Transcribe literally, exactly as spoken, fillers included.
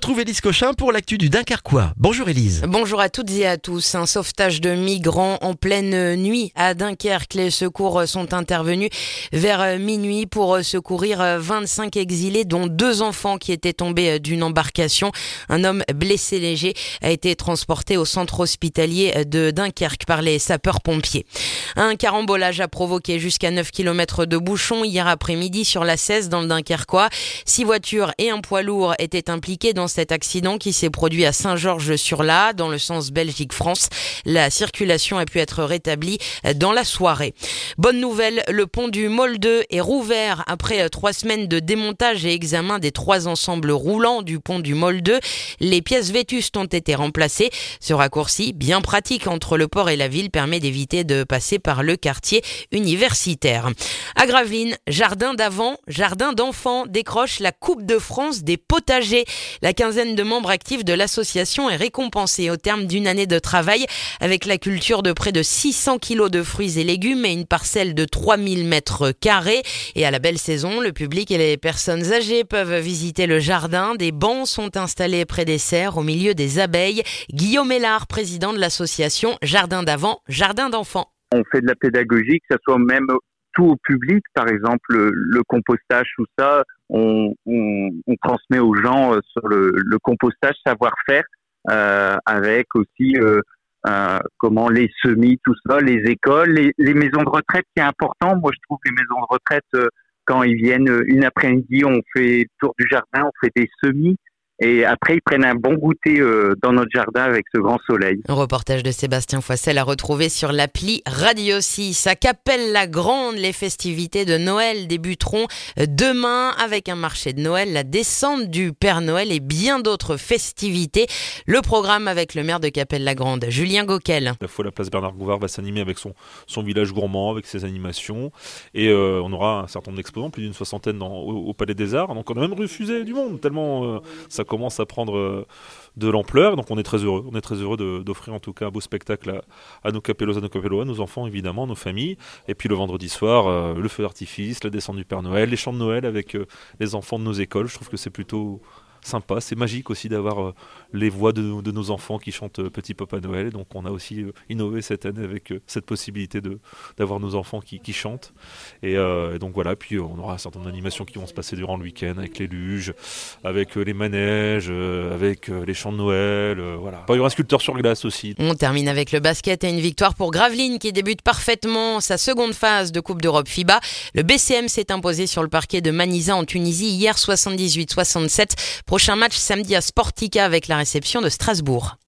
retrouve Élise Cochin pour l'actu du Dunkerquois. Bonjour Élise. Bonjour à toutes et à tous. Un sauvetage de migrants en pleine nuit à Dunkerque. Les secours sont intervenus vers minuit pour secourir vingt-cinq exilés, dont deux enfants qui étaient tombés d'une embarcation. Un homme blessé léger a été transporté au centre hospitalier de Dunkerque par les sapeurs-pompiers. Un carambolage a provoqué jusqu'à neuf kilomètres de bouchons hier après-midi sur l'A seize dans le Dunkerquois. Six voitures et un poids lourd étaient impliqués dans cet accident qui s'est produit à Saint-Georges-sur-Laa, dans le sens Belgique-France. La circulation a pu être rétablie dans la soirée. Bonne nouvelle, le pont du Môle deux est rouvert après trois semaines de démontage et examen des trois ensembles roulants du pont du Môle deux. Les pièces vétustes ont été remplacées. Ce raccourci, bien pratique entre le port et la ville, permet d'éviter de passer par le quartier universitaire. À Gravelines, jardin d'avant, jardin d'enfants décroche la Coupe de France des potagers. La quinzaine de membres actifs de l'association est récompensée au terme d'une année de travail avec la culture de près de six cents kilos de fruits et légumes et une parcelle de trois mille mètres carrés. Et à la belle saison, le public et les personnes âgées peuvent visiter le jardin. Des bancs sont installés près des serres au milieu des abeilles. Guillaume Hélard, président de l'association Jardin d'avant, jardin d'enfants. On fait de la pédagogie, que ce soit même tout au public, par exemple le, le compostage, tout ça, on, on, on transmet aux gens euh, sur le, le compostage savoir-faire, euh, avec aussi euh, euh, comment les semis, tout ça, les écoles, les, les maisons de retraite, c'est important. Moi, je trouve les maisons de retraite, euh, quand ils viennent une après-midi, on fait le tour du jardin, on fait des semis. Et après, ils prennent un bon goûter euh, dans notre jardin avec ce grand soleil. Un reportage de Sébastien Foissel à retrouver sur l'appli Radio six. À Capelle-la-Grande, les festivités de Noël débuteront demain avec un marché de Noël, la descente du Père Noël et bien d'autres festivités. Le programme avec le maire de Capelle-la-Grande, Julien Gauquel. La fois, la place Bernard-Gouvard va s'animer avec son, son village gourmand, avec ses animations. Et euh, on aura un certain nombre d'exposants, plus d'une soixantaine dans, au, au Palais des Arts. Donc on a même refusé du monde, tellement euh, ça commence à prendre euh, de l'ampleur, donc on est très heureux, on est très heureux de, d'offrir en tout cas un beau spectacle à, à nos capellos, à nos capellois, nos enfants évidemment, nos familles, et puis le vendredi soir, euh, le feu d'artifice, la descente du Père Noël, les chants de Noël avec euh, les enfants de nos écoles. Je trouve que c'est plutôt sympa, c'est magique aussi d'avoir euh, les voix de, de nos enfants qui chantent euh, Petit Papa Noël, et donc on a aussi euh, innové cette année avec euh, cette possibilité de, d'avoir nos enfants qui, qui chantent, et, euh, et donc voilà, puis euh, on aura un certain nombre d'animations qui vont se passer durant le week-end avec les luges, avec euh, les manèges, euh, avec euh, les chants de Noël, euh, voilà. Il y aura un sculpteur sur glace aussi. On termine avec le basket et une victoire pour Gravelines qui débute parfaitement sa seconde phase de Coupe d'Europe FIBA. Le B C M s'est imposé sur le parquet de Manisa en Tunisie hier soixante-dix-huit soixante-sept. Prochain match samedi à Sportica avec la réception de Strasbourg.